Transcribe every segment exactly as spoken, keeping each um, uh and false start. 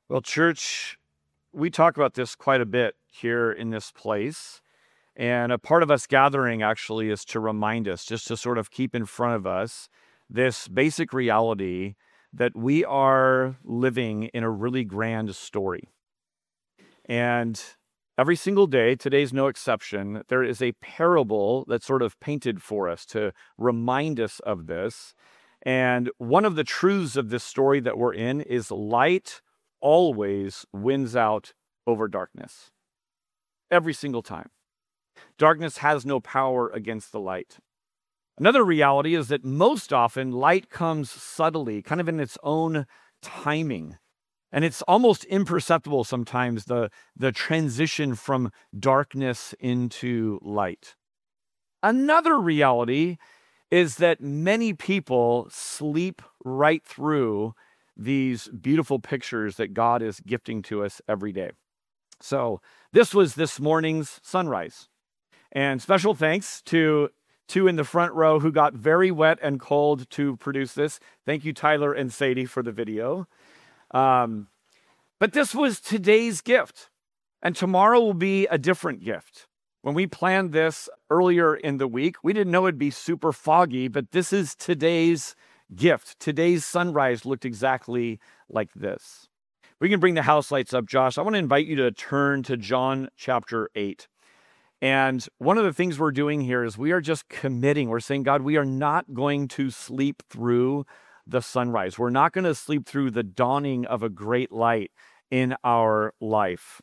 Well, church, we talk about this quite a bit here in this place. And a part of us gathering actually is to remind us, just to sort of keep in front of us this basic reality that we are living in a really grand story. And every single day, today's no exception, there is a parable that's sort of painted for us to remind us of this. And one of the truths of this story that we're in is light always wins out over darkness. Every single time. Darkness has no power against the light. Another reality is that most often light comes subtly, kind of in its own timing. And it's almost imperceptible sometimes, the, the transition from darkness into light. Another reality is that many people sleep right through these beautiful pictures that God is gifting to us every day. So this was this morning's sunrise. And special thanks to two in the front row who got very wet and cold to produce this. Thank you, Tyler and Sadie, for the video. Um, but this was today's gift. And tomorrow will be a different gift. When we planned this earlier in the week, we didn't know it'd be super foggy, but this is today's gift. Today's sunrise looked exactly like this. We can bring the house lights up, Josh. I want to invite you to turn to John chapter eight. And one of the things we're doing here is we are just committing. We're saying, God, we are not going to sleep through the sunrise. We're not going to sleep through the dawning of a great light in our life.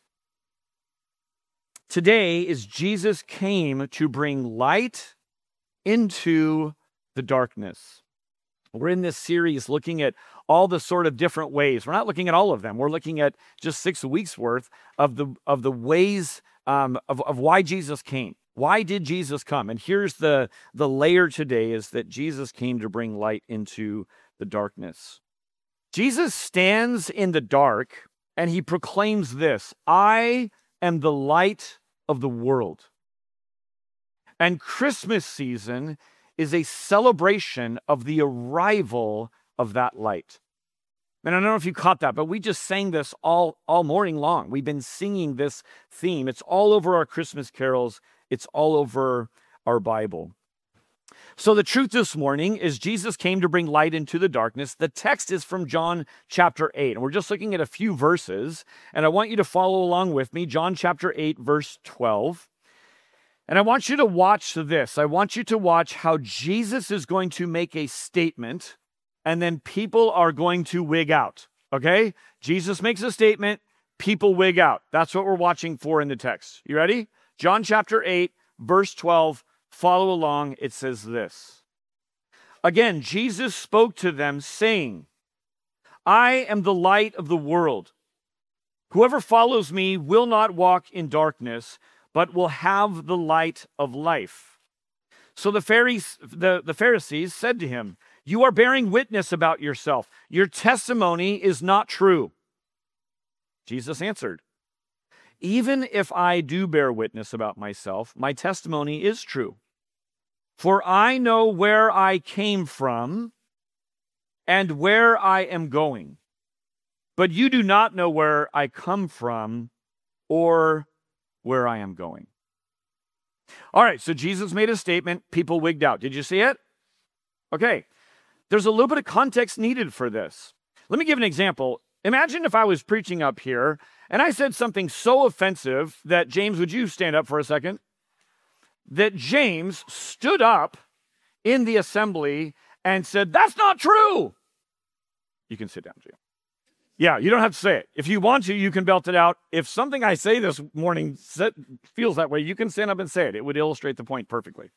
Today is Jesus came to bring light into the darkness. We're in this series looking at all the sort of different ways. We're not looking at all of them. We're looking at just six weeks worth of the of the ways um, of, of why Jesus came. Why did Jesus come? And here's the, the layer today is that Jesus came to bring light into the darkness. Jesus stands in the dark and he proclaims this: I am the light of the world. And Christmas season is a celebration of the arrival of that light. And I don't know if you caught that, but we just sang this all, all morning long. We've been singing this theme. It's all over our Christmas carols. It's all over our Bible. So the truth this morning is Jesus came to bring light into the darkness. The text is from John chapter eight, and we're just looking at a few verses, and I want you to follow along with me. John chapter eight, verse twelve. And I want you to watch this. I want you to watch how Jesus is going to make a statement, and then people are going to wig out, okay? Jesus makes a statement, people wig out. That's what we're watching for in the text. You ready? John chapter eight, verse twelve. Follow along. It says this. Again, Jesus spoke to them, saying, I am the light of the world. Whoever follows me will not walk in darkness, but will have the light of life. So the Pharisees, the, the Pharisees said to him, you are bearing witness about yourself. Your testimony is not true. Jesus answered, even if I do bear witness about myself, my testimony is true. For I know where I came from and where I am going. But you do not know where I come from or where I am going. All right, so Jesus made a statement. People wigged out. Did you see it? Okay. There's a little bit of context needed for this. Let me give an example. Imagine if I was preaching up here and I said something so offensive that, James, would you stand up for a second? That James stood up in the assembly and said, that's not true. You can sit down, James. Yeah, you don't have to say it. If you want to, you can belt it out. If something I say this morning feels that way, you can stand up and say it. It would illustrate the point perfectly.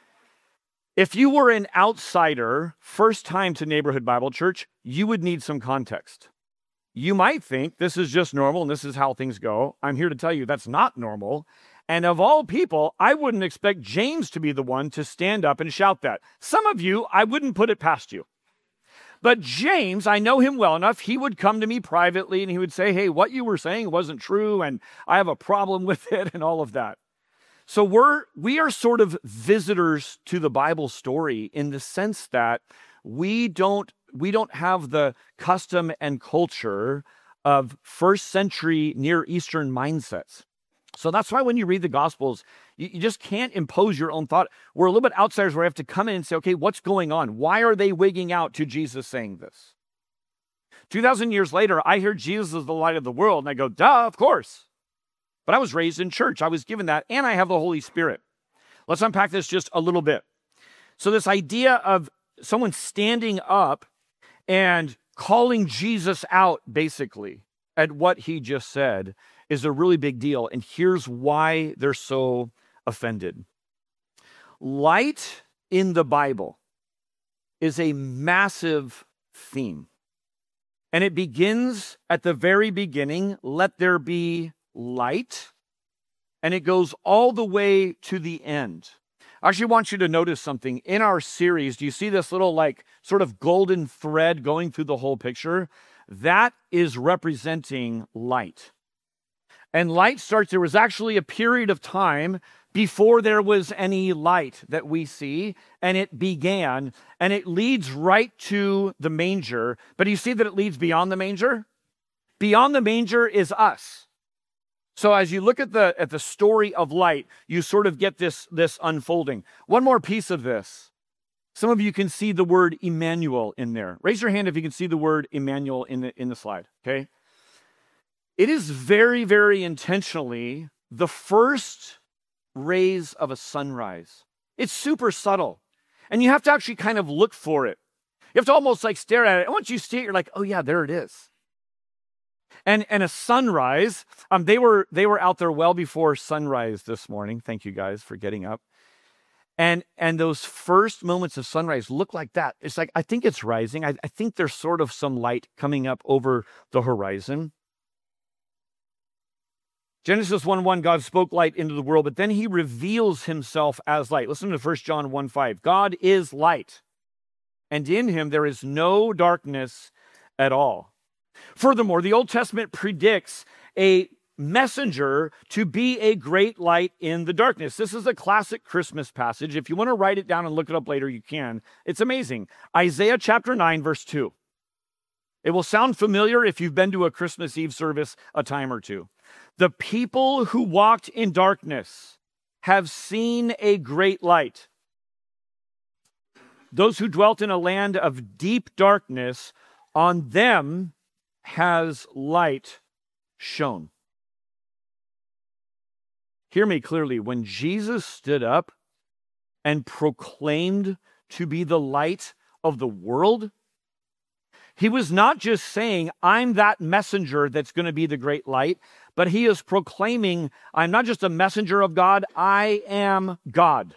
If you were an outsider, first time to Neighborhood Bible Church, you would need some context. You might think this is just normal and this is how things go. I'm here to tell you that's not normal. And of all people, I wouldn't expect James to be the one to stand up and shout that. Some of you, I wouldn't put it past you. But James, I know him well enough, he would come to me privately and he would say, hey, what you were saying wasn't true and I have a problem with it and all of that. So we're, we are sort of visitors to the Bible story in the sense that we don't, we don't have the custom and culture of first century Near Eastern mindsets. So that's why when you read the Gospels, you, you just can't impose your own thought. We're a little bit outsiders where we have to come in and say, okay, what's going on? Why are they wigging out to Jesus saying this? two thousand years later, I hear Jesus is the light of the world, and I go, duh, of course. But I was raised in church. I was given that, and I have the Holy Spirit. Let's unpack this just a little bit. So this idea of someone standing up and calling Jesus out, basically, at what he just said is a really big deal. And here's why they're so offended. Light in the Bible is a massive theme. And it begins at the very beginning, let there be light. And it goes all the way to the end. I actually want you to notice something. In our series, do you see this little like sort of golden thread going through the whole picture? That is representing light. And light starts, there was actually a period of time before there was any light that we see, and it began, and it leads right to the manger. But you see that it leads beyond the manger? Beyond the manger is us. So as you look at the at the story of light, you sort of get this, this unfolding. One more piece of this. Some of you can see the word Emmanuel in there. Raise your hand if you can see the word Emmanuel in the, in the slide, okay? It is very, very intentionally the first rays of a sunrise. It's super subtle. And you have to actually kind of look for it. You have to almost like stare at it. And once you see it, you're like, oh yeah, there it is. And and a sunrise, um, they were they were out there well before sunrise this morning. Thank you guys for getting up. And and those first moments of sunrise look like that. It's like, I think it's rising. I, I think there's sort of some light coming up over the horizon. Genesis one one, God spoke light into the world, but then he reveals himself as light. Listen to First John one five. God is light, and in him there is no darkness at all. Furthermore, the Old Testament predicts a messenger to be a great light in the darkness. This is a classic Christmas passage. If you want to write it down and look it up later, you can. It's amazing. Isaiah chapter nine, verse two. It will sound familiar if you've been to a Christmas Eve service a time or two. The people who walked in darkness have seen a great light. Those who dwelt in a land of deep darkness, on them has light shone. Hear me clearly. When Jesus stood up and proclaimed to be the light of the world, he was not just saying, I'm that messenger that's going to be the great light, but he is proclaiming, I'm not just a messenger of God, I am God.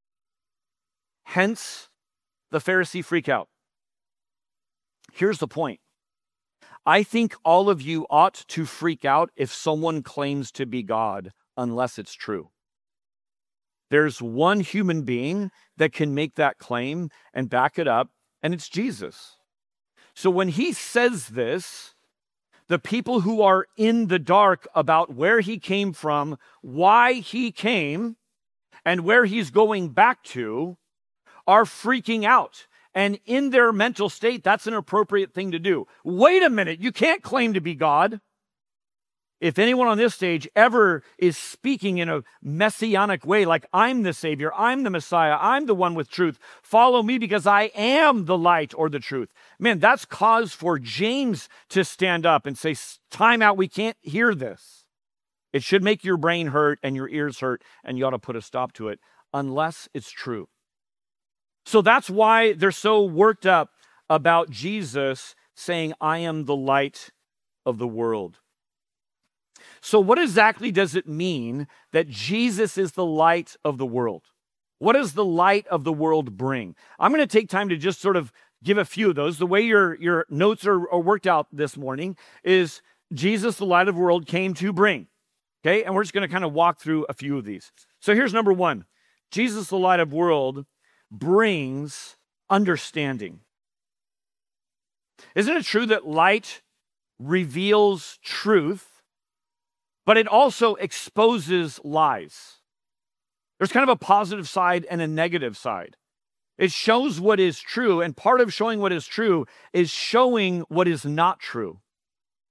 Hence, the Pharisee freak out. Here's the point. I think all of you ought to freak out if someone claims to be God, unless it's true. There's one human being that can make that claim and back it up, and it's Jesus. So when he says this, the people who are in the dark about where he came from, why he came, and where he's going back to, are freaking out. And in their mental state, that's an appropriate thing to do. Wait a minute, you can't claim to be God. If anyone on this stage ever is speaking in a messianic way, like I'm the Savior, I'm the Messiah, I'm the one with truth, follow me because I am the light or the truth. Man, that's cause for James to stand up and say, time out, we can't hear this. It should make your brain hurt and your ears hurt, and you ought to put a stop to it, unless it's true. So that's why they're so worked up about Jesus saying, I am the light of the world. So what exactly does it mean that Jesus is the light of the world? What does the light of the world bring? I'm going to take time to just sort of give a few of those. The way your, your notes are, are worked out this morning is Jesus, the light of the world, came to bring. Okay, and we're just going to kind of walk through a few of these. So here's number one. Jesus, the light of the world, brings understanding. Isn't it true that light reveals truth, but it also exposes lies? There's kind of a positive side and a negative side. It shows what is true, and part of showing what is true is showing what is not true.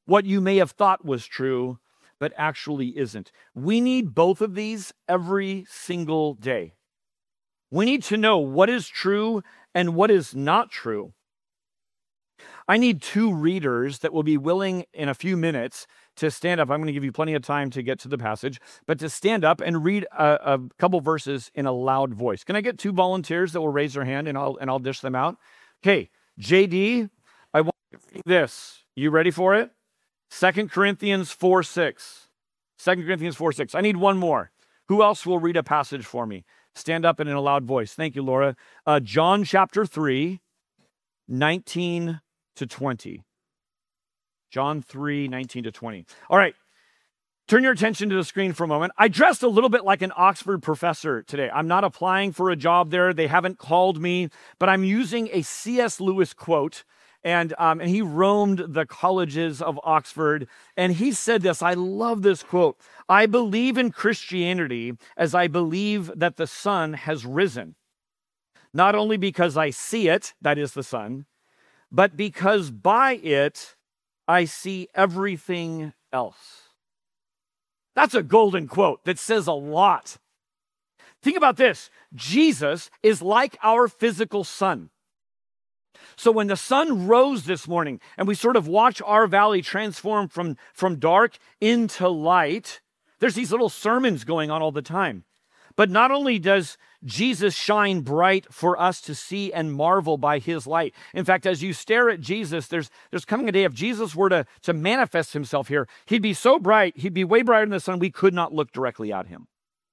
what you may have thought was true, but actually isn't. We need both of these every single day. We need to know what is true and what is not true. I need two readers that will be willing in a few minutes to stand up. I'm going to give you plenty of time to get to the passage, but to stand up and read a, a couple verses in a loud voice. Can I get two volunteers that will raise their hand and I'll and I'll dish them out? Okay, J D, I want you to read this. You ready for it? Second Corinthians four six. Second Corinthians four six. I need one more. Who else will read a passage for me? Stand up and in a loud voice. Thank you, Laura. Uh, John chapter three, nineteen to twenty. John three, nineteen to twenty. All right. Turn your attention to the screen for a moment. I dressed a little bit like an Oxford professor today. I'm not applying for a job there. They haven't called me, but I'm using a C S Lewis quote. And, um, and he roamed the colleges of Oxford. And he said this. I love this quote. I believe in Christianity as I believe that the sun has risen. Not only because I see it, that is the sun, but because by it, I see everything else. That's a golden quote that says a lot. Think about this. Jesus is like our physical sun. So when the sun rose this morning and we sort of watch our valley transform from, from dark into light, there's these little sermons going on all the time. But not only does Jesus shine bright for us to see and marvel by his light. In fact, as you stare at Jesus, there's, there's coming a day if Jesus were to, to manifest himself here, he'd be so bright, he'd be way brighter than the sun, we could not look directly at him.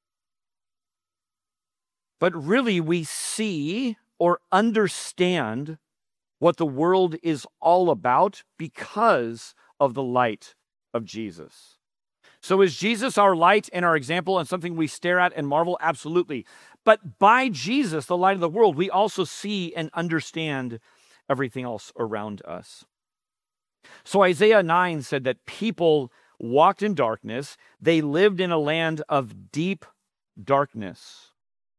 But really, we see or understand what the world is all about because of the light of Jesus. So is Jesus our light and our example and something we stare at and marvel? Absolutely. But by Jesus, the light of the world, we also see and understand everything else around us. So Isaiah nine said that people walked in darkness. They lived in a land of deep darkness.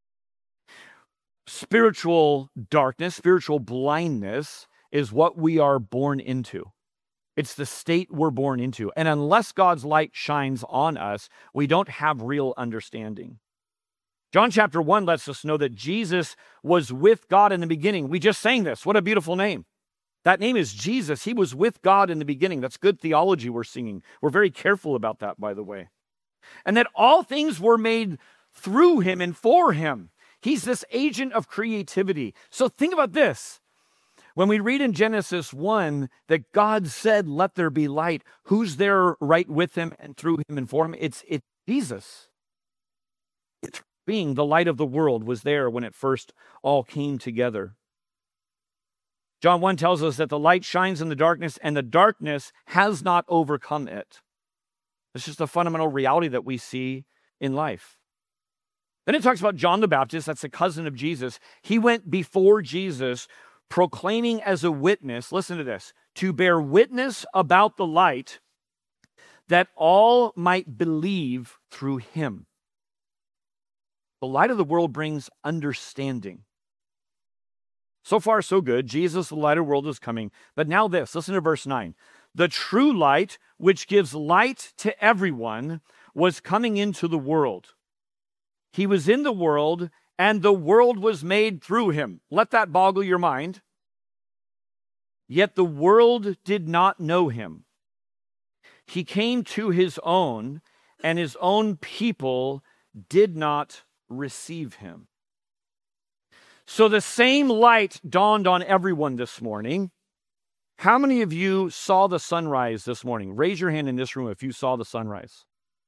Spiritual darkness, spiritual blindness is what we are born into. It's the state we're born into. And unless God's light shines on us, we don't have real understanding. John chapter one lets us know that Jesus was with God in the beginning. We just sang this. What a beautiful name. That name is Jesus. He was with God in the beginning. That's good theology we're singing. We're very careful about that, by the way. And that all things were made through him and for him. He's this agent of creativity. So think about this. When we read in Genesis one that God said, let there be light, who's there right with him and through him and for him? It's, it's Jesus. It's being the light of the world was there when it first all came together. John one tells us that the light shines in the darkness and the darkness has not overcome it. It's just a fundamental reality that we see in life. Then it talks about John the Baptist, that's the cousin of Jesus. He went before Jesus proclaiming as a witness, listen to this, to bear witness about the light that all might believe through him. The light of the world brings understanding. So far, so good. Jesus, the light of the world, is coming. But now this, listen to verse nine. The true light, which gives light to everyone, was coming into the world. He was in the world, and the world was made through him. Let that boggle your mind. Yet the world did not know him. He came to his own, and his own people did not receive him. So the same light dawned on everyone this morning. How many of you saw the sunrise this morning? Raise your hand in this room if you saw the sunrise.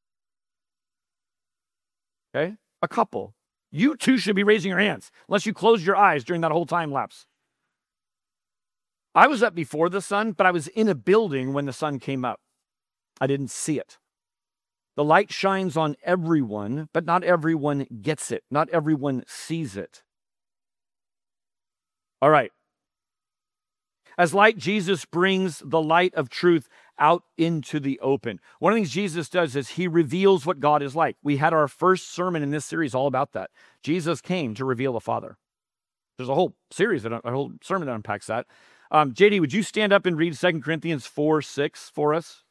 Okay? A couple. You too should be raising your hands, unless you closed your eyes during that whole time lapse. I was up before the sun, but I was in a building when the sun came up. I didn't see it. The light shines on everyone, but not everyone gets it. Not everyone sees it. All right. As light, Jesus brings the light of truth out into the open. One of the things Jesus does is he reveals what God is like. We had our first sermon in this series all about that. Jesus came to reveal the Father. There's a whole series, a whole sermon that unpacks that. Um, J D, would you stand up and read Second Corinthians four six for us?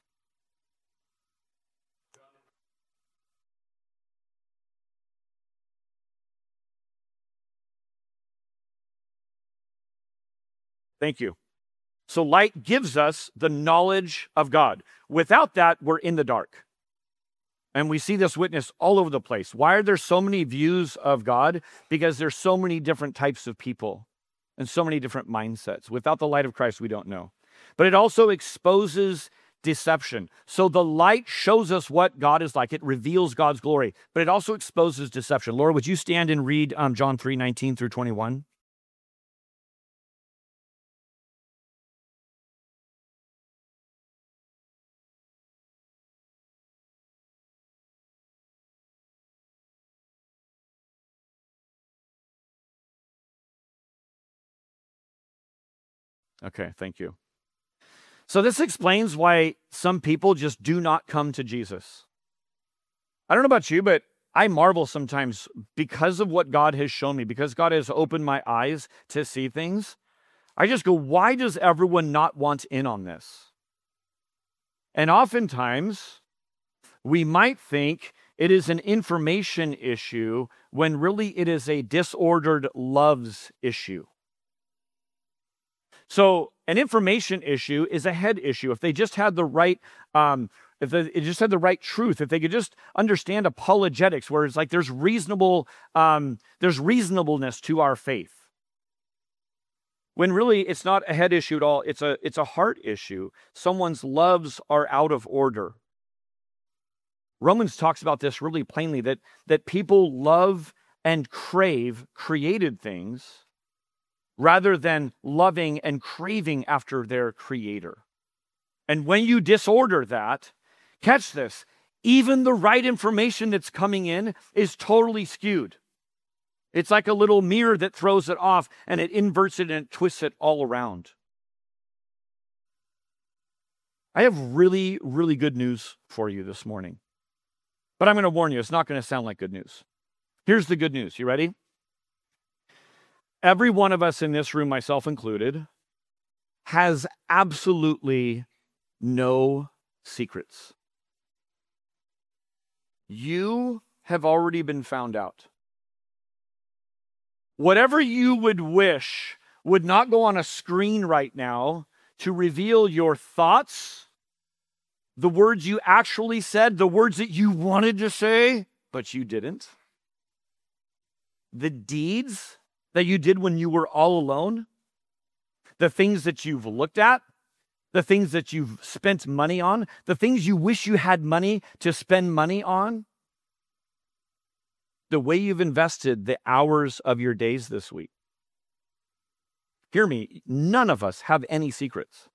Thank you. So light gives us the knowledge of God. Without that, we're in the dark. And we see this witness all over the place. Why are there so many views of God? Because there's so many different types of people and so many different mindsets. Without the light of Christ, we don't know. But it also exposes deception. So the light shows us what God is like. It reveals God's glory, but it also exposes deception. Laura, would you stand and read um, John three nineteen through twenty-one? Okay, thank you. So this explains why some people just do not come to Jesus. I don't know about you, but I marvel sometimes because of what God has shown me, because God has opened my eyes to see things. I just go, why does everyone not want in on this? And oftentimes, we might think it is an information issue when really it is a disordered loves issue. So an information issue is a head issue. If they just had the right, um, if they it just had the right truth, if they could just understand apologetics, where it's like there's reasonable, um, there's reasonableness to our faith. When really it's not a head issue at all. It's a it's a heart issue. Someone's loves are out of order. Romans talks about this really plainly, that that people love and crave created things rather than loving and craving after their creator. And when you disorder that, catch this, even the right information that's coming in is totally skewed. It's like a little mirror that throws it off and it inverts it and it twists it all around. I have really, really good news for you this morning. But I'm going to warn you, it's not going to sound like good news. Here's the good news. You ready? Every one of us in this room, myself included, has absolutely no secrets. You have already been found out. Whatever you would wish would not go on a screen right now to reveal your thoughts, the words you actually said, the words that you wanted to say, but you didn't. The deeds that you did when you were all alone, the things that you've looked at, the things that you've spent money on, the things you wish you had money to spend money on, the way you've invested the hours of your days this week. Hear me, none of us have any secrets.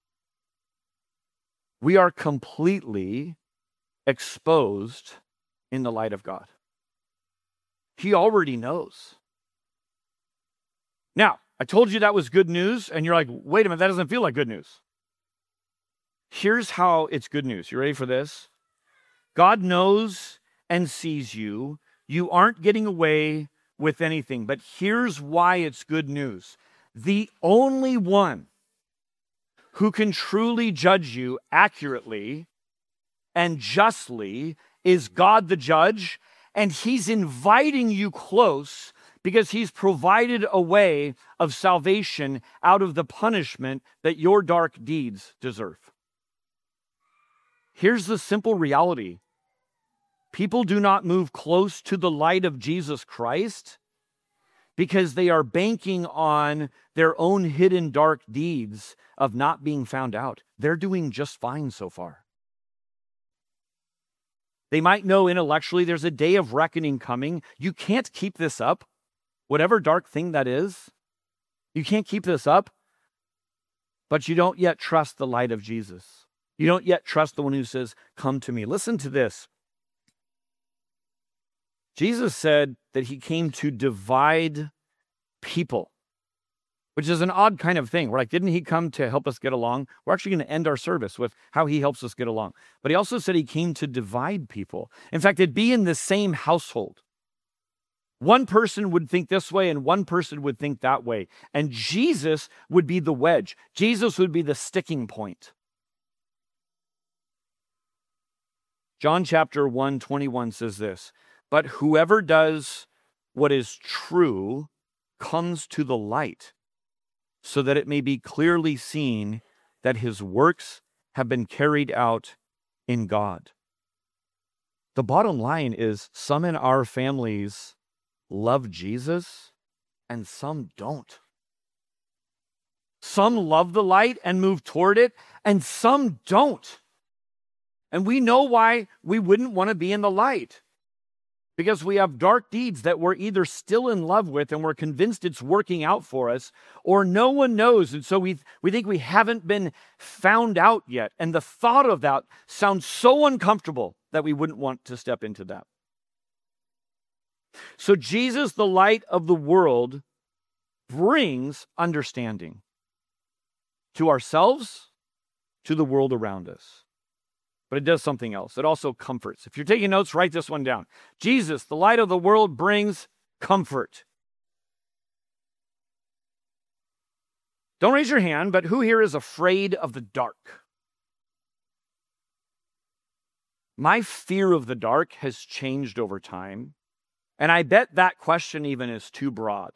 We are completely exposed in the light of God. He already knows. Now, I told you that was good news, and you're like, wait a minute, that doesn't feel like good news. Here's how it's good news. You ready for this? God knows and sees you. You aren't getting away with anything, but here's why it's good news. The only one who can truly judge you accurately and justly is God the judge, and he's inviting you close because he's provided a way of salvation out of the punishment that your dark deeds deserve. Here's the simple reality. People do not move close to the light of Jesus Christ because they are banking on their own hidden dark deeds of not being found out. They're doing just fine so far. They might know intellectually there's a day of reckoning coming. You can't keep this up. Whatever dark thing that is, you can't keep this up, but you don't yet trust the light of Jesus. You don't yet trust the one who says, come to me. Listen to this. Jesus said that he came to divide people, which is an odd kind of thing. We're like, didn't he come to help us get along? We're actually going to end our service with how he helps us get along. But he also said he came to divide people. In fact, it'd be in the same household One person would think this way and one person would think that way. And Jesus would be the wedge. Jesus would be the sticking point. John chapter one, twenty-one says this, "But whoever does what is true comes to the light, so that it may be clearly seen that his works have been carried out in God." The bottom line is some in our families love Jesus and some don't. Some love the light and move toward it, and some don't. And we know why we wouldn't want to be in the light. Because we have dark deeds that we're either still in love with and we're convinced it's working out for us, or no one knows. And so we, we think we haven't been found out yet. And the thought of that sounds so uncomfortable that we wouldn't want to step into that. So Jesus, the light of the world, brings understanding to ourselves, to the world around us. But it does something else. It also comforts. If you're taking notes, write this one down. Jesus, the light of the world, brings comfort. Don't raise your hand, but who here is afraid of the dark? My fear of the dark has changed over time, and I bet that question even is too broad.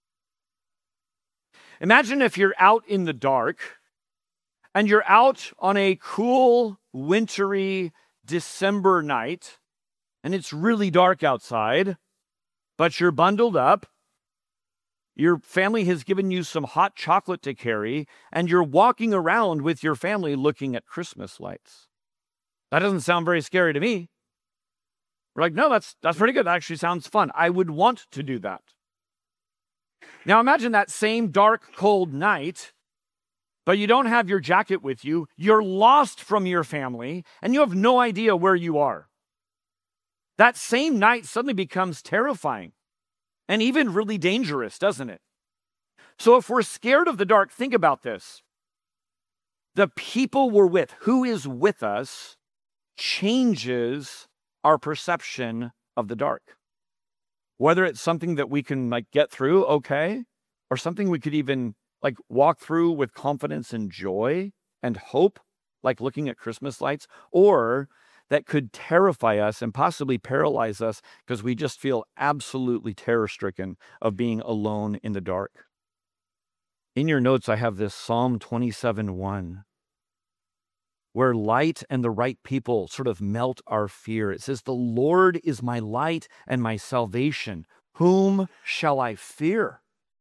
Imagine if you're out in the dark, and you're out on a cool, wintry December night, and it's really dark outside, but you're bundled up. Your family has given you some hot chocolate to carry, and you're walking around with your family looking at Christmas lights. That doesn't sound very scary to me. We're like, no, that's that's pretty good. That actually sounds fun. I would want to do that. Now imagine that same dark, cold night, but you don't have your jacket with you. You're lost from your family, and you have no idea where you are. That same night suddenly becomes terrifying and even really dangerous, doesn't it? So if we're scared of the dark, think about this. The people we're with, who is with us, changes our perception of the dark. Whether it's something that we can like get through, okay, or something we could even like walk through with confidence and joy and hope, like looking at Christmas lights, or that could terrify us and possibly paralyze us because we just feel absolutely terror-stricken of being alone in the dark. In your notes, I have this Psalm twenty-seven one, where light and the right people sort of melt our fear. It says, "The Lord is my light and my salvation. Whom shall I fear?"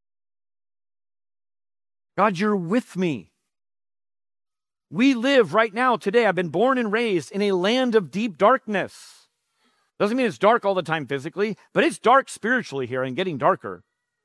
God, you're with me. We live right now, today, I've been born and raised in a land of deep darkness. Doesn't mean it's dark all the time physically, but it's dark spiritually here and getting darker.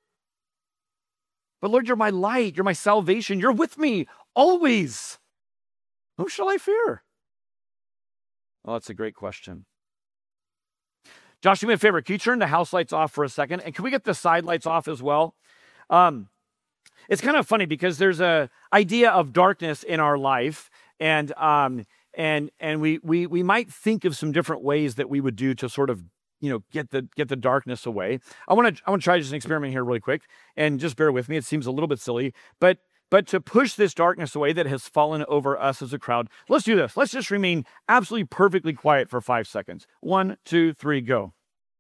But Lord, you're my light, you're my salvation, you're with me always. Who shall I fear? Well, that's a great question. Josh, do me a favor. Can you turn the house lights off for a second? And can we get the side lights off as well? Um, It's kind of funny because there's a idea of darkness in our life, and um, and and we we we might think of some different ways that we would do to sort of you know get the get the darkness away. I want to I want to try just an experiment here really quick, and just bear with me. It seems a little bit silly, but but to push this darkness away that has fallen over us as a crowd, let's do this. Let's just remain absolutely perfectly quiet for five seconds. One, two, three, go.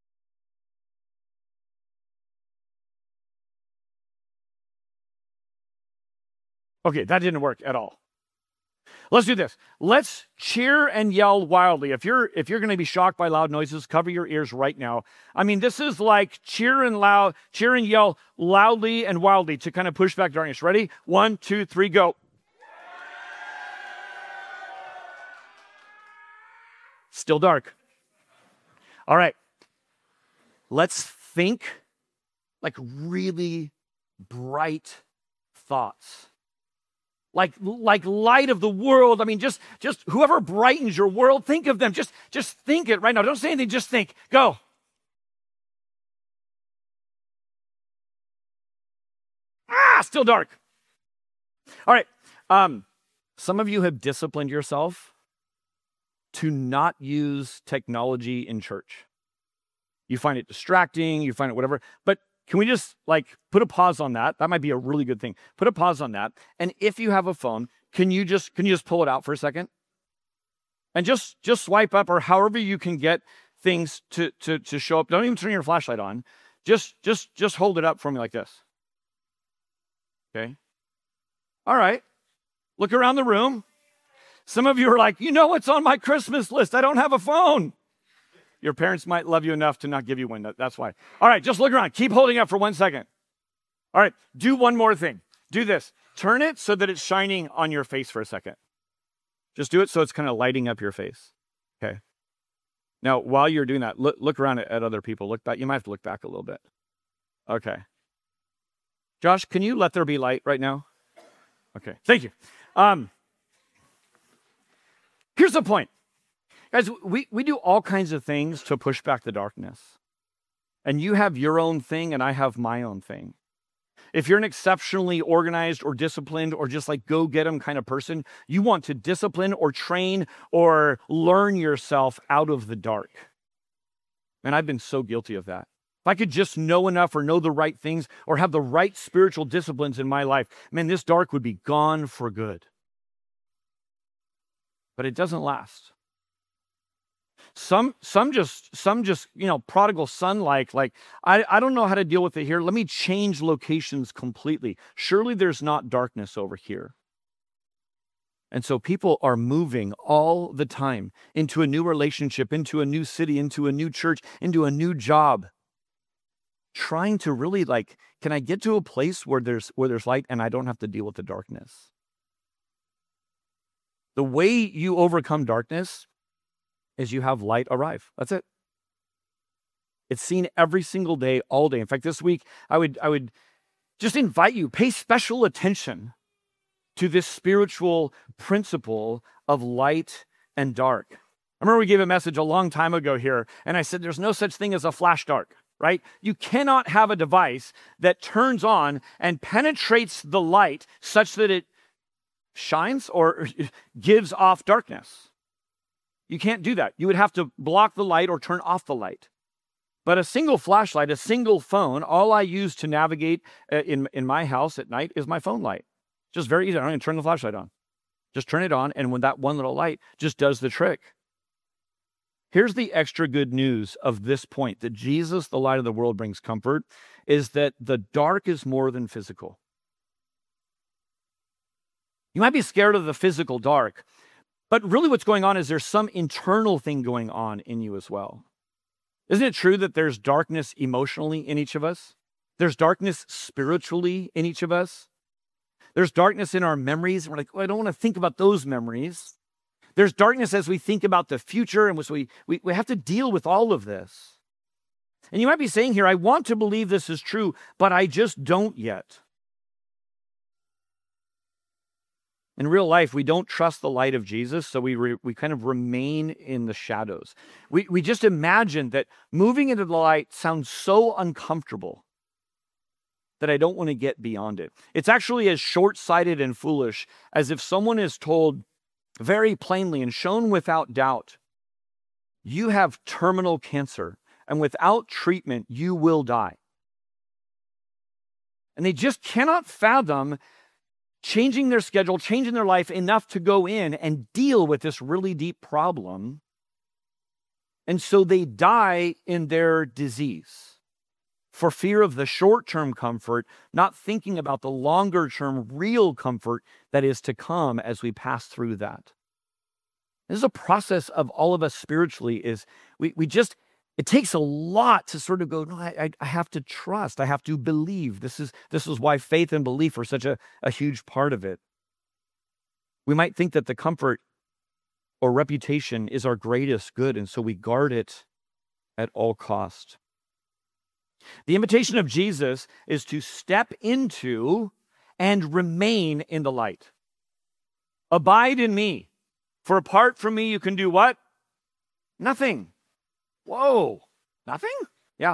Okay, that didn't work at all. Let's do this. Let's cheer and yell wildly. If you're if you're going to be shocked by loud noises, cover your ears right now. I mean, this is like cheer and loud, cheer and yell loudly and wildly to kind of push back darkness. Ready? One, two, three, go. Still dark. All right. Let's think like really bright thoughts. Like, like light of the world. I mean, just, just whoever brightens your world, think of them. Just, just think it right now. Don't say anything, just think. Go. Ah, still dark. All right. Um, some of you have disciplined yourself to not use technology in church. You find it distracting, you find it whatever. But can we just like put a pause on that? That might be a really good thing. Put a pause on that. And if you have a phone, can you just can you just pull it out for a second? And just just swipe up, or however you can get things to to to show up. Don't even turn your flashlight on. Just just just hold it up for me like this. Okay. All right. Look around the room. Some of you are like, you know what's on my Christmas list? I don't have a phone. Your parents might love you enough to not give you one. That's why. All right, just look around. Keep holding up for one second. All right, do one more thing. Do this. Turn it so that it's shining on your face for a second. Just do it so it's kind of lighting up your face. Okay. Now, while you're doing that, look, look around at, at other people. Look back. You might have to look back a little bit. Okay. Josh, can you let there be light right now? Okay, thank you. Um, here's the point. Guys, we, we do all kinds of things to push back the darkness. And you have your own thing, and I have my own thing. If you're an exceptionally organized or disciplined or just like go get 'em kind of person, you want to discipline or train or learn yourself out of the dark. And I've been so guilty of that. If I could just know enough or know the right things or have the right spiritual disciplines in my life, man, this dark would be gone for good. But it doesn't last. Some, some just, some just, you know, prodigal son-like, like, I, I don't know how to deal with it here. Let me change locations completely. Surely there's not darkness over here. And so people are moving all the time into a new relationship, into a new city, into a new church, into a new job, trying to really like, can I get to a place where there's where there's light and I don't have to deal with the darkness? The way you overcome darkness is you have light arrive. That's it. It's seen every single day, all day. In fact, this week, I would, I would just invite you, pay special attention to this spiritual principle of light and dark. I remember we gave a message a long time ago here, and I said there's no such thing as a flash dark, right? You cannot have a device that turns on and penetrates the light such that it shines or gives off darkness. You can't do that. You would have to block the light or turn off the light. But a single flashlight, a single phone, all I use to navigate in, in my house at night is my phone light. Just very easy. I don't even turn the flashlight on. Just turn it on, and when that one little light just does the trick. Here's the extra good news of this point, that Jesus, the light of the world, brings comfort, is that the dark is more than physical. You might be scared of the physical dark, but really what's going on is there's some internal thing going on in you as well. Isn't it true that there's darkness emotionally in each of us? There's darkness spiritually in each of us. There's darkness in our memories. We're like, oh, I don't want to think about those memories. There's darkness as we think about the future, and so we, we, we have to deal with all of this. And you might be saying here, I want to believe this is true, but I just don't yet. In real life, we don't trust the light of Jesus, so we re, we kind of remain in the shadows. We, we just imagine that moving into the light sounds so uncomfortable that I don't want to get beyond it. It's actually as short-sighted and foolish as if someone is told very plainly and shown without doubt, you have terminal cancer, and without treatment, you will die. And they just cannot fathom changing their schedule, changing their life enough to go in and deal with this really deep problem. And so they die in their disease for fear of the short-term comfort, not thinking about the longer-term real comfort that is to come as we pass through that. This is a process of all of us spiritually, is we, we just, it takes a lot to sort of go, no, I, I have to trust. I have to believe. This is, this is why faith and belief are such a, a huge part of it. We might think that the comfort or reputation is our greatest good, and so we guard it at all cost. The invitation of Jesus is to step into and remain in the light. Abide in me, for apart from me you can do what? Nothing. Whoa, nothing? Yeah.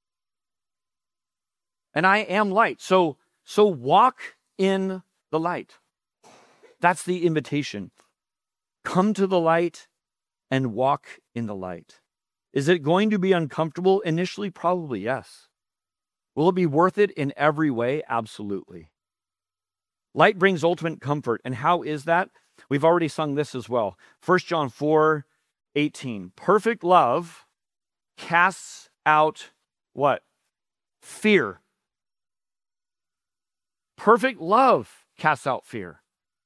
And I am light. So, so walk in the light. That's the invitation. Come to the light and walk in the light. Is it going to be uncomfortable initially? Probably yes. Will it be worth it in every way? Absolutely. Light brings ultimate comfort. And how is that? We've already sung this as well. First John four eighteen. Perfect love casts out what? Fear. Perfect love casts out fear.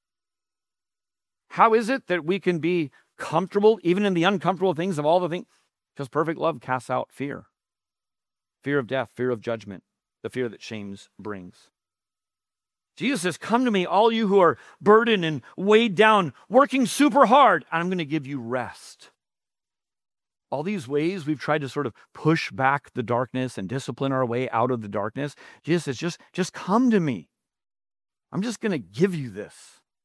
How is it that we can be comfortable even in the uncomfortable things of all the things? Because perfect love casts out fear. Fear of death, fear of judgment, the fear that shame brings. Jesus says, come to me, all you who are burdened and weighed down, working super hard, and I'm going to give you rest. All these ways we've tried to sort of push back the darkness and discipline our way out of the darkness. Jesus says, just, just come to me. I'm just going to give you this.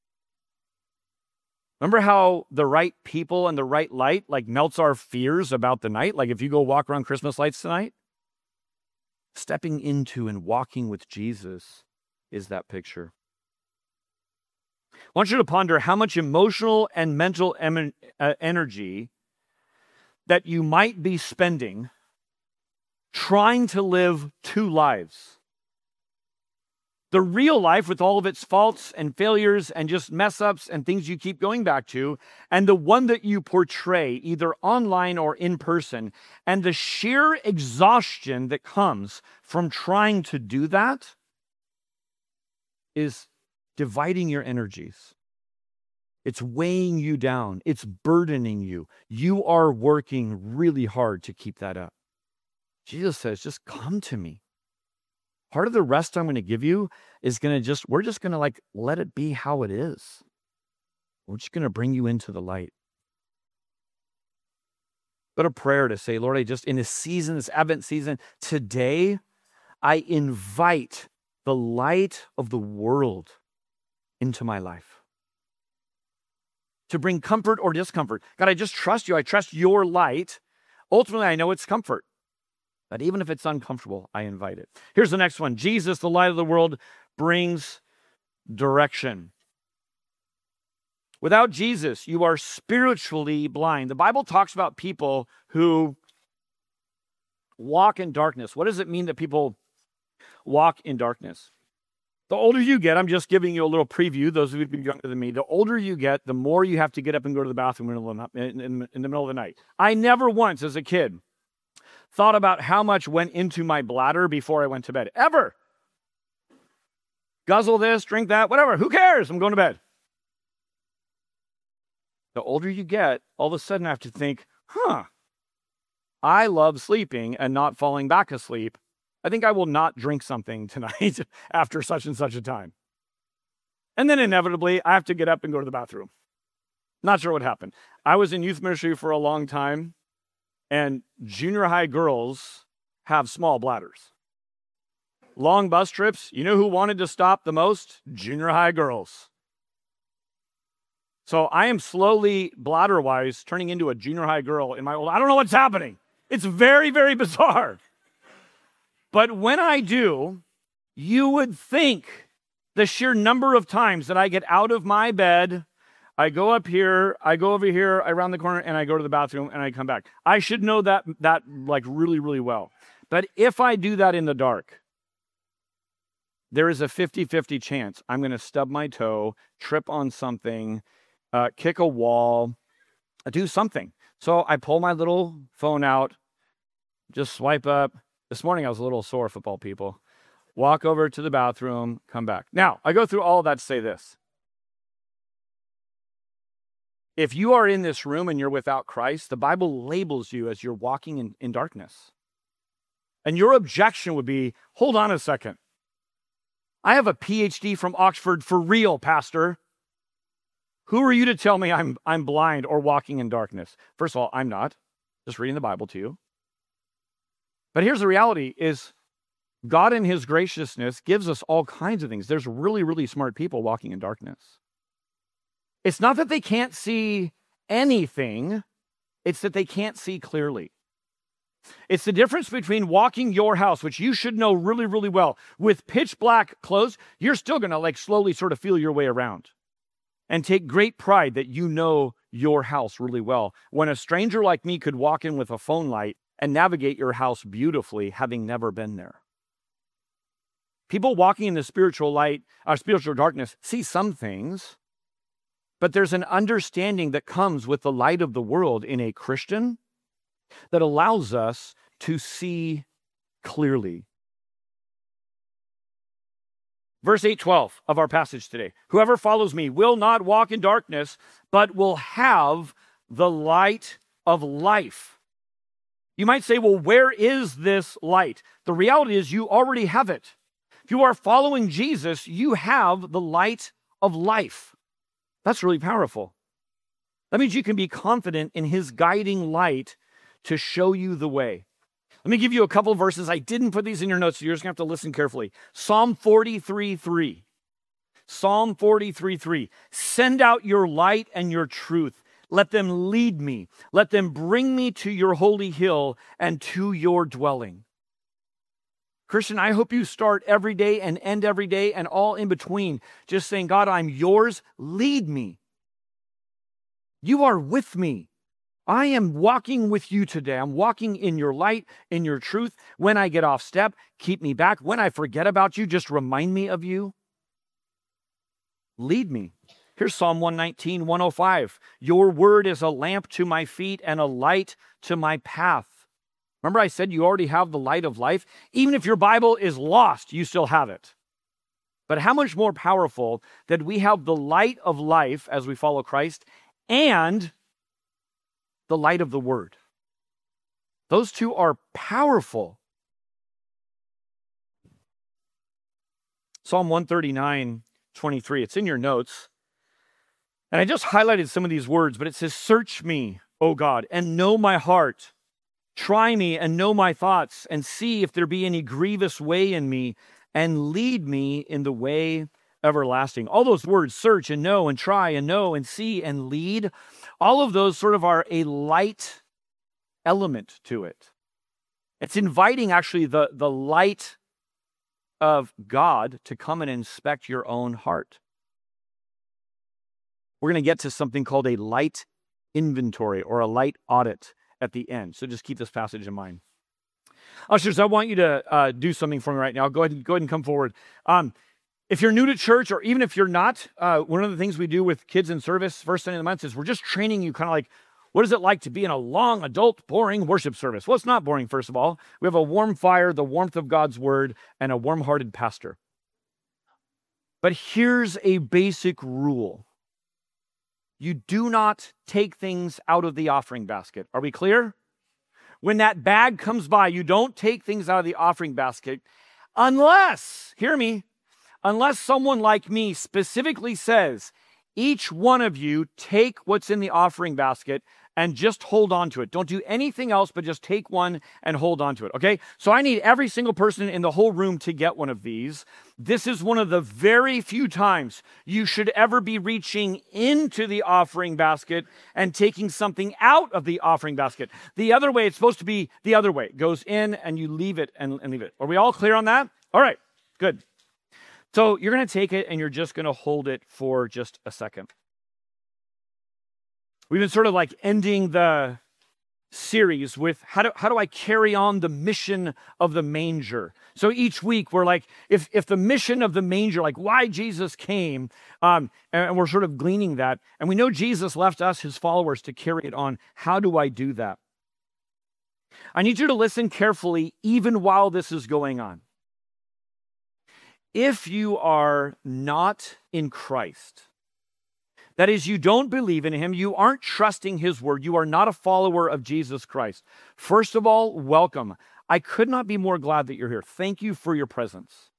Remember how the right people and the right light like melts our fears about the night? Like if you go walk around Christmas lights tonight, stepping into and walking with Jesus is that picture. I want you to ponder how much emotional and mental em- uh, energy that you might be spending trying to live two lives. The real life with all of its faults and failures and just mess ups and things you keep going back to, and the one that you portray either online or in person, and the sheer exhaustion that comes from trying to do that is dividing your energies. It's weighing you down. It's burdening you. You are working really hard to keep that up. Jesus says, just come to me. Part of the rest I'm going to give you is going to just, we're just going to like, let it be how it is. We're just going to bring you into the light. But a prayer to say, Lord, I just, in this season, this Advent season, today, I invite the light of the world into my life. To bring comfort or discomfort. God, I just trust you. I trust your light. Ultimately, I know it's comfort. But even if it's uncomfortable, I invite it. Here's the next one. Jesus, the light of the world, brings direction. Without Jesus, you are spiritually blind. The Bible talks about people who walk in darkness. What does it mean that people walk in darkness? The older you get, I'm just giving you a little preview, those of you who are younger than me, the older you get, the more you have to get up and go to the bathroom in the middle of the night. I never once, as a kid, thought about how much went into my bladder before I went to bed. Ever. Guzzle this, drink that, whatever. Who cares? I'm going to bed. The older you get, all of a sudden I have to think, huh, I love sleeping and not falling back asleep. I think I will not drink something tonight after such and such a time. And then inevitably, I have to get up and go to the bathroom. Not sure what happened. I was in youth ministry for a long time. And junior high girls have small bladders. Long bus trips, you know who wanted to stop the most? Junior high girls. So I am slowly, bladder-wise, turning into a junior high girl in my old, I don't know what's happening. It's very, very bizarre. But when I do, you would think the sheer number of times that I get out of my bed, I go up here, I go over here, I round the corner, and I go to the bathroom, and I come back. I should know that, that like really, really well. But if I do that in the dark, there is a fifty-fifty chance I'm going to stub my toe, trip on something, uh, kick a wall, do something. So I pull my little phone out, just swipe up. This morning I was a little sore, football people. Walk over to the bathroom, come back. Now, I go through all of that to say this. If you are in this room and you're without Christ, the Bible labels you as you're walking in, in darkness. And your objection would be, hold on a second. I have a P H D from Oxford for real, Pastor. Who are you to tell me I'm, I'm blind or walking in darkness? First of all, I'm not. Just reading the Bible to you. But here's the reality is God in his graciousness gives us all kinds of things. There's really, really smart people walking in darkness. It's not that they can't see anything, it's that they can't see clearly. It's the difference between walking your house, which you should know really, really well, with pitch black clothes. You're still going to like slowly sort of feel your way around and take great pride that you know your house really well. When a stranger like me could walk in with a phone light and navigate your house beautifully, having never been there. People walking in the spiritual light, or spiritual darkness, see some things, but there's an understanding that comes with the light of the world in a Christian that allows us to see clearly. Verse eight twelve of our passage today. Whoever follows me will not walk in darkness, but will have the light of life. You might say, well, where is this light? The reality is you already have it. If you are following Jesus, you have the light of life. That's really powerful. That means you can be confident in his guiding light to show you the way. Let me give you a couple of verses. I didn't put these in your notes, so you're just going to have to listen carefully. Psalm forty-three three. Psalm forty-three three. Send out your light and your truth. Let them lead me. Let them bring me to your holy hill and to your dwelling. Christian, I hope you start every day and end every day and all in between just saying, God, I'm yours. Lead me. You are with me. I am walking with you today. I'm walking in your light, in your truth. When I get off step, keep me back. When I forget about you, just remind me of you. Lead me. Here's Psalm one nineteen, one oh five. Your word is a lamp to my feet and a light to my path. Remember I said you already have the light of life? Even if your Bible is lost, you still have it. But how much more powerful that we have the light of life as we follow Christ and the light of the word. Those two are powerful. Psalm one thirty-nine, twenty-three. It's in your notes. And I just highlighted some of these words, but it says, search me, O God, and know my heart. Try me and know my thoughts, and see if there be any grievous way in me, and lead me in the way everlasting. All those words, search and know and try and know and see and lead, all of those sort of are a light element to it. It's inviting actually the, the light of God to come and inspect your own heart. We're going to get to something called a light inventory or a light audit at the end. So just keep this passage in mind. Ushers, I want you to uh, do something for me right now. Go ahead and go ahead and come forward. Um, if you're new to church, or even if you're not, uh, one of the things we do with kids in service first Sunday of the month is we're just training you kind of like, what is it like to be in a long, adult, boring worship service? Well, it's not boring, first of all. We have a warm fire, the warmth of God's word, and a warm-hearted pastor. But here's a basic rule. You do not take things out of the offering basket. Are we clear? When that bag comes by, you don't take things out of the offering basket unless, hear me, unless someone like me specifically says, each one of you take what's in the offering basket and just hold on to it. Don't do anything else, but just take one and hold on to it, okay? So I need every single person in the whole room to get one of these. This is one of the very few times you should ever be reaching into the offering basket and taking something out of the offering basket. The other way, it's supposed to be the other way. It goes in and you leave it and, and leave it. Are we all clear on that? All right, good. So you're going to take it and you're just going to hold it for just a second. We've been sort of like ending the series with how do, how do I carry on the mission of the manger? So each week we're like, if, if the mission of the manger, like why Jesus came, um, and we're sort of gleaning that. And we know Jesus left us, his followers, to carry it on. How do I do that? I need you to listen carefully even while this is going on. If you are not in Christ, that is, you don't believe in him, you aren't trusting his word, you are not a follower of Jesus Christ. First of all, welcome. I could not be more glad that you're here. Thank you for your presence.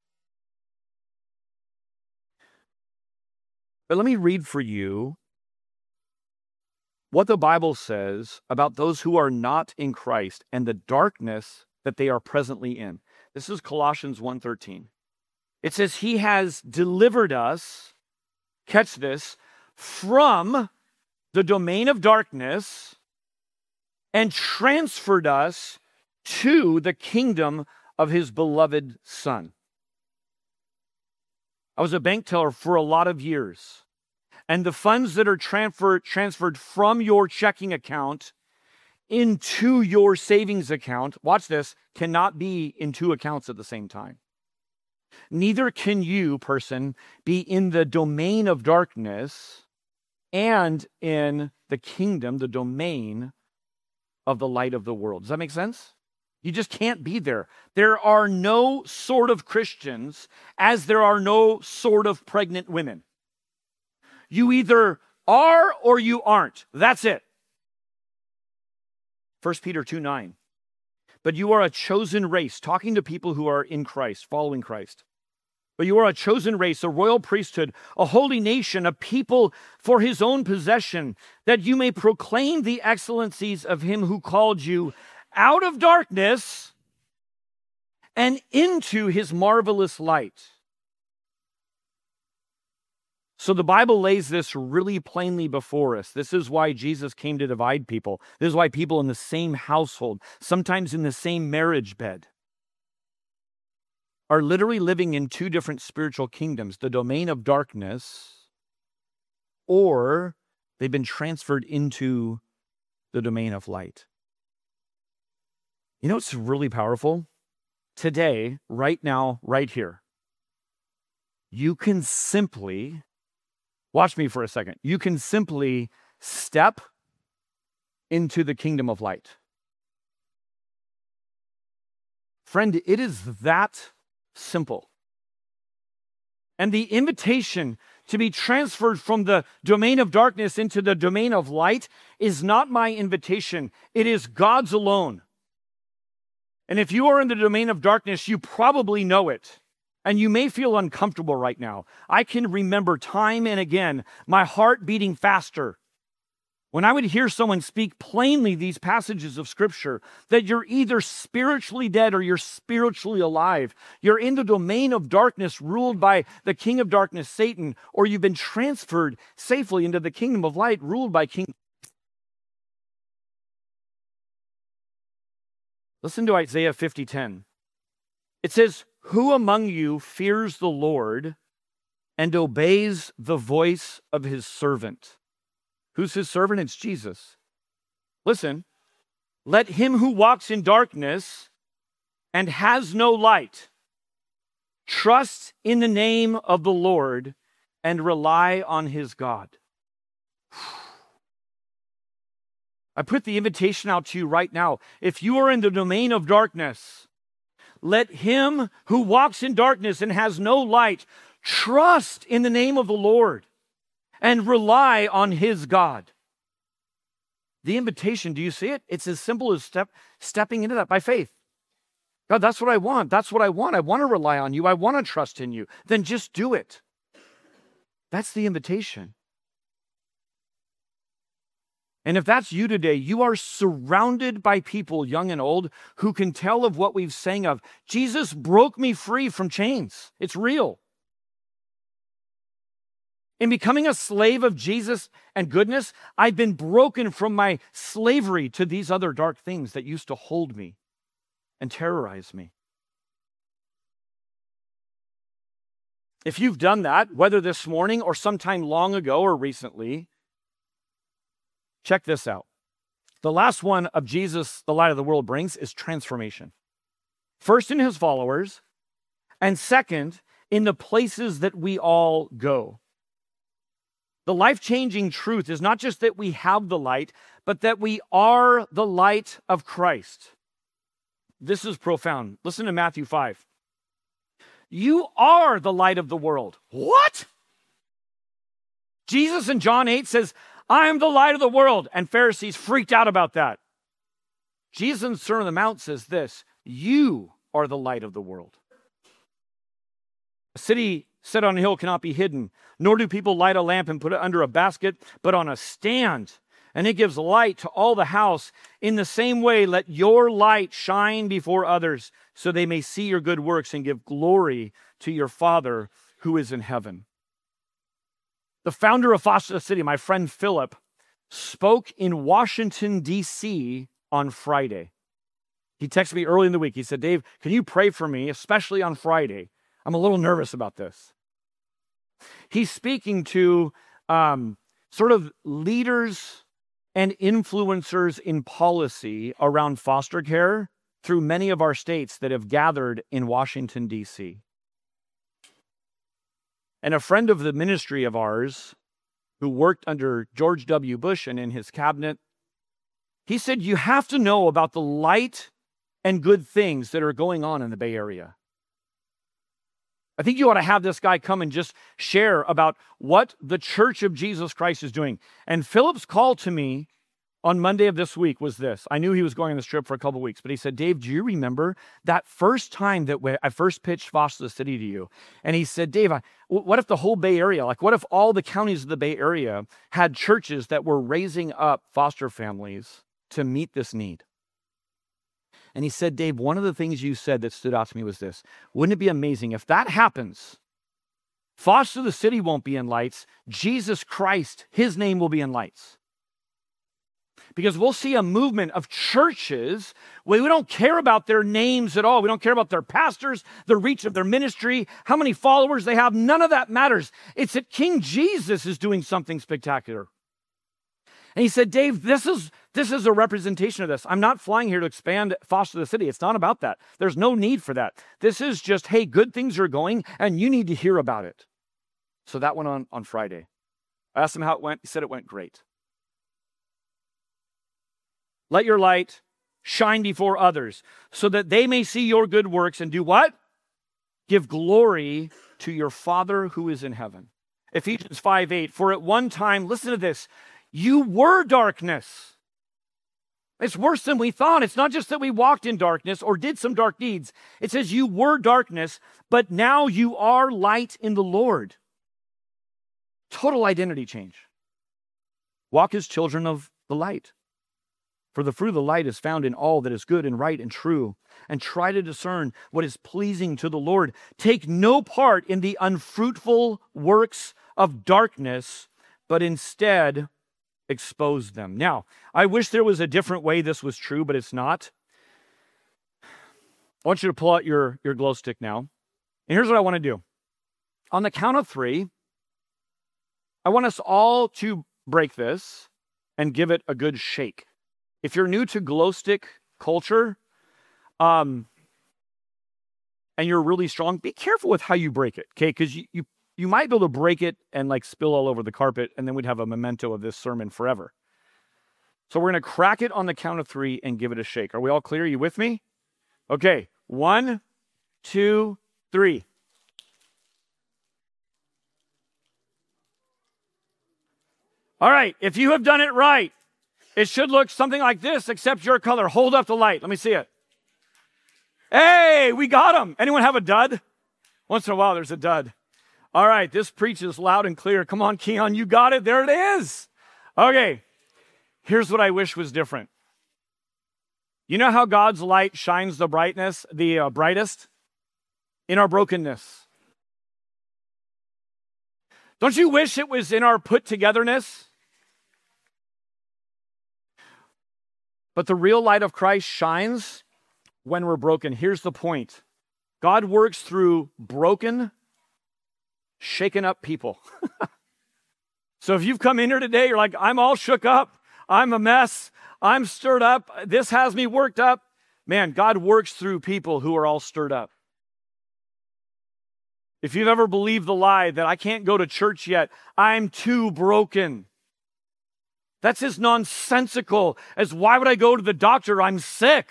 But let me read for you what the Bible says about those who are not in Christ and the darkness that they are presently in. This is Colossians one thirteen. It says, he has delivered us, catch this, from the domain of darkness and transferred us to the kingdom of his beloved Son. I was a bank teller for a lot of years. And the funds that are transferred transferred from your checking account into your savings account, watch this, cannot be in two accounts at the same time. Neither can you, person, be in the domain of darkness and in the kingdom, the domain of the light of the world. Does that make sense? You just can't be there. There are no sort of Christians as there are no sort of pregnant women. You either are or you aren't. That's it. First Peter two nine. But you are a chosen race, talking to people who are in Christ, following Christ. But you are a chosen race, a royal priesthood, a holy nation, a people for his own possession, that you may proclaim the excellencies of him who called you out of darkness and into his marvelous light. So the Bible lays this really plainly before us. This is why Jesus came to divide people. This is why people in the same household, sometimes in the same marriage bed, are literally living in two different spiritual kingdoms, the domain of darkness, or they've been transferred into the domain of light. You know what's really powerful? Today, right now, right here, you can simply, watch me for a second, you can simply step into the kingdom of light. Friend, it is that simple. And the invitation to be transferred from the domain of darkness into the domain of light is not my invitation. It is God's alone. And if you are in the domain of darkness, you probably know it. And you may feel uncomfortable right now. I can remember time and again my heart beating faster when I would hear someone speak plainly these passages of Scripture, that you're either spiritually dead or you're spiritually alive. You're in the domain of darkness ruled by the king of darkness, Satan, or you've been transferred safely into the kingdom of light ruled by King. Listen to Isaiah fifty ten. It says, "Who among you fears the Lord and obeys the voice of his servant?" Who's his servant? It's Jesus. Listen, let him who walks in darkness and has no light trust in the name of the Lord and rely on his God. I put the invitation out to you right now. If you are in the domain of darkness, let him who walks in darkness and has no light trust in the name of the Lord and rely on his God. The invitation, do you see it? It's as simple as step, stepping into that by faith. God, that's what I want. That's what I want. I want to rely on you. I want to trust in you. Then just do it. That's the invitation. And if that's you today, you are surrounded by people, young and old, who can tell of what we've sang of. Jesus broke me free from chains. It's real. In becoming a slave of Jesus and goodness, I've been broken from my slavery to these other dark things that used to hold me and terrorize me. If you've done that, whether this morning or sometime long ago or recently, check this out. The last one of Jesus, the light of the world, brings is transformation. First in his followers, and second, in the places that we all go. The life-changing truth is not just that we have the light, but that we are the light of Christ. This is profound. Listen to Matthew five. You are the light of the world. What? Jesus in John eight says, I am the light of the world. And Pharisees freaked out about that. Jesus in the Sermon on the Mount says this, you are the light of the world. A city set on a hill cannot be hidden, nor do people light a lamp and put it under a basket, but on a stand, and it gives light to all the house. In the same way, let your light shine before others, so they may see your good works and give glory to your Father who is in heaven. The founder of Foster City, my friend Philip, spoke in Washington, D C on Friday. He texted me early in the week. He said, Dave, can you pray for me, especially on Friday? I'm a little nervous about this. He's speaking to um, sort of leaders and influencers in policy around foster care through many of our states that have gathered in Washington, D C. And a friend of the ministry of ours who worked under George W. Bush and in his cabinet, he said, you have to know about the light and good things that are going on in the Bay Area. I think you ought to have this guy come and just share about what the Church of Jesus Christ is doing. And Philip's call to me on Monday of this week was this. I knew he was going on this trip for a couple of weeks, but he said, Dave, do you remember that first time that I first pitched Foster the City to you? And he said, Dave, I, what if the whole Bay Area, like what if all the counties of the Bay Area had churches that were raising up foster families to meet this need? And he said, Dave, one of the things you said that stood out to me was this. Wouldn't it be amazing if that happens? Foster the City won't be in lights. Jesus Christ, his name will be in lights. Because we'll see a movement of churches where we don't care about their names at all. We don't care about their pastors, the reach of their ministry, how many followers they have. None of that matters. It's that King Jesus is doing something spectacular. And he said, Dave, this is this is a representation of this. I'm not flying here to expand Foster the City. It's not about that. There's no need for that. This is just, hey, good things are going, and you need to hear about it. So that went on on Friday. I asked him how it went. He said it went great. Let your light shine before others, so that they may see your good works and do what? Give glory to your Father who is in heaven. Ephesians five eight, for at one time, listen to this, you were darkness. It's worse than we thought. It's not just that we walked in darkness or did some dark deeds. It says you were darkness, but now you are light in the Lord. Total identity change. Walk as children of the light. For the fruit of the light is found in all that is good and right and true, and try to discern what is pleasing to the Lord. Take no part in the unfruitful works of darkness, but instead expose them. Now, I wish there was a different way this was true, but it's not. I want you to pull out your, your glow stick now. And here's what I want to do. On the count of three, I want us all to break this and give it a good shake. If you're new to glow stick culture, um, and you're really strong, be careful with how you break it, okay? Because you, you you might be able to break it and like spill all over the carpet, and then we'd have a memento of this sermon forever. So we're going to crack it on the count of three and give it a shake. Are we all clear? Are you with me? Okay, one, two, three. All right, if you have done it right, it should look something like this, except your color. Hold up the light. Let me see it. Hey, we got them. Anyone have a dud? Once in a while, there's a dud. All right, this preaches loud and clear. Come on, Keon, you got it. There it is. Okay, here's what I wish was different. You know how God's light shines the brightness, the uh, brightest? In our brokenness. Don't you wish it was in our put-togetherness? But the real light of Christ shines when we're broken. Here's the point. God works through broken, shaken up people. So if you've come in here today, you're like, I'm all shook up. I'm a mess. I'm stirred up. This has me worked up. Man, God works through people who are all stirred up. If you've ever believed the lie that I can't go to church yet, I'm too broken. That's as nonsensical as why would I go to the doctor? I'm sick.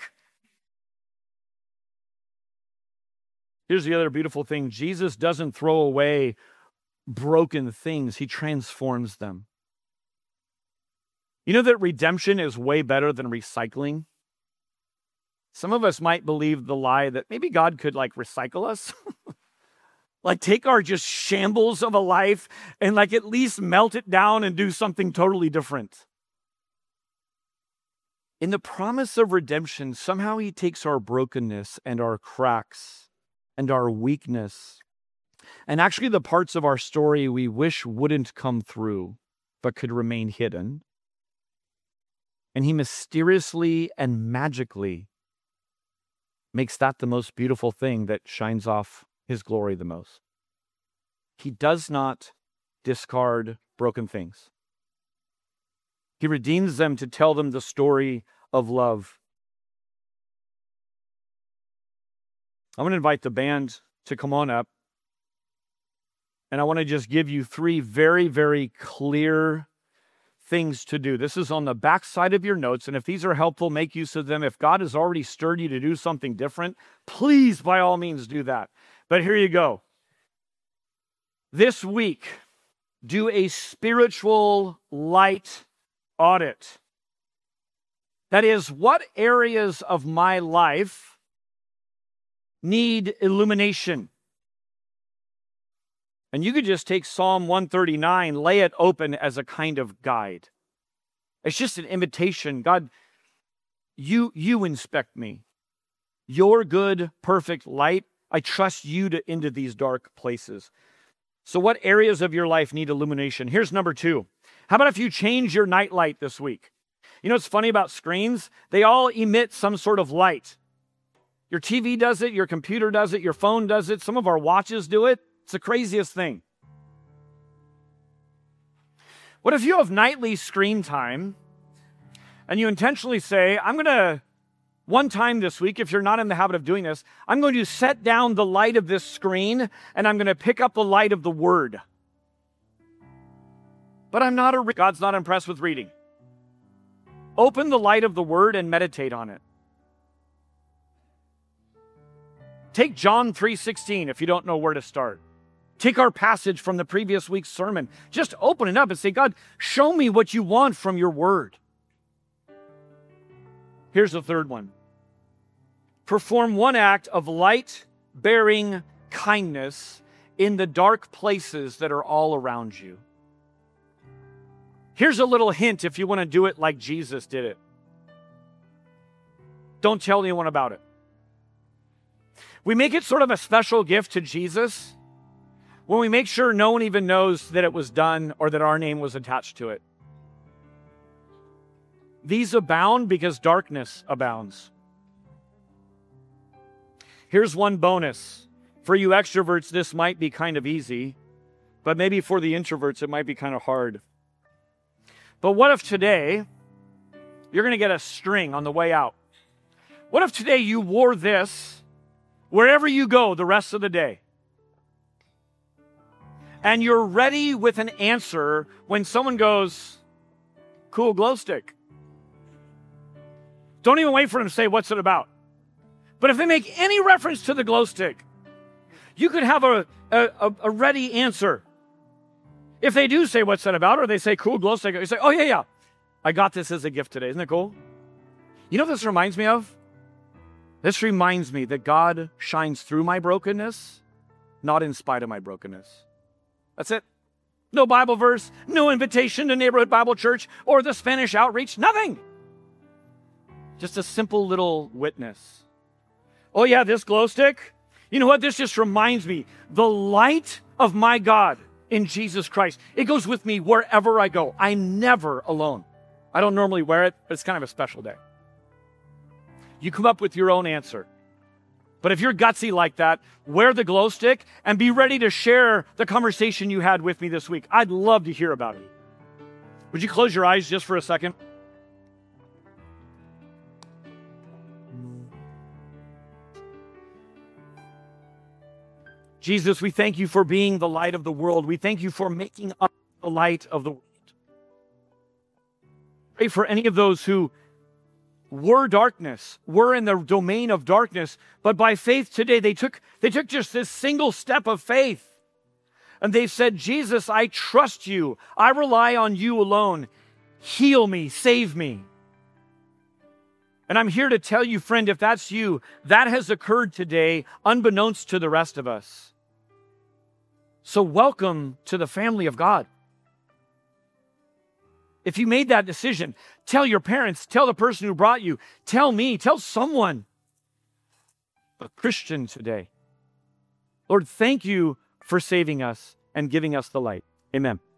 Here's the other beautiful thing. Jesus doesn't throw away broken things. He transforms them. You know that redemption is way better than recycling? Some of us might believe the lie that maybe God could like recycle us. Like take our just shambles of a life and like at least melt it down and do something totally different. In the promise of redemption, somehow he takes our brokenness and our cracks and our weakness and actually the parts of our story we wish wouldn't come through but could remain hidden. And he mysteriously and magically makes that the most beautiful thing that shines off his glory the most. He does not discard broken things. He redeems them to tell them the story of love. I'm going to invite the band to come on up. And I want to just give you three very, very clear things to do. This is on the back side of your notes. And if these are helpful, make use of them. If God has already stirred you to do something different, please, by all means, do that. But here you go. This week, do a spiritual light audit. That is, what areas of my life need illumination? And you could just take Psalm one thirty-nine, lay it open as a kind of guide. It's just an invitation. God, you, you inspect me. Your good, perfect light, I trust you to into these dark places. So what areas of your life need illumination? Here's number two. How about if you change your night light this week? You know what's funny about screens? They all emit some sort of light. Your T V does it, your computer does it, your phone does it, some of our watches do it. It's the craziest thing. What if you have nightly screen time and you intentionally say, I'm going to, one time this week, if you're not in the habit of doing this, I'm going to set down the light of this screen and I'm going to pick up the light of the Word. But I'm not a, God's not impressed with reading. Open the light of the Word and meditate on it. Take John three sixteen if you don't know where to start. Take our passage from the previous week's sermon. Just open it up and say, God, show me what you want from your word. Here's the third one. Perform one act of light-bearing kindness in the dark places that are all around you. Here's a little hint if you want to do it like Jesus did it. Don't tell anyone about it. We make it sort of a special gift to Jesus when we make sure no one even knows that it was done or that our name was attached to it. These abound because darkness abounds. Here's one bonus. For you extroverts, this might be kind of easy, but maybe for the introverts, it might be kind of hard. But what if today you're going to get a string on the way out? What if today you wore this wherever you go the rest of the day? And you're ready with an answer when someone goes, cool glow stick. Don't even wait for them to say, what's it about? But if they make any reference to the glow stick, you could have a, a, a ready answer. If they do say, what's that about? Or they say, cool glow stick. You say, oh, yeah, yeah. I got this as a gift today. Isn't it cool? You know what this reminds me of? This reminds me that God shines through my brokenness, not in spite of my brokenness. That's it. No Bible verse, no invitation to Neighborhood Bible Church or the Spanish outreach, nothing. Just a simple little witness. Oh yeah, this glow stick. You know what? This just reminds me, the light of my God in Jesus Christ. It goes with me wherever I go. I'm never alone. I don't normally wear it, but it's kind of a special day. You come up with your own answer. But if you're gutsy like that, wear the glow stick and be ready to share the conversation you had with me this week. I'd love to hear about it. Would you close your eyes just for a second? Jesus, we thank you for being the light of the world. We thank you for making us the light of the world. Pray for any of those who were darkness, were in the domain of darkness, but by faith today, they took, they took just this single step of faith. And they said, Jesus, I trust you. I rely on you alone. Heal me, save me. And I'm here to tell you, friend, if that's you, that has occurred today, unbeknownst to the rest of us. So welcome to the family of God. If you made that decision, tell your parents, tell the person who brought you, tell me, tell someone. A Christian today. Lord, thank you for saving us and giving us the light. Amen.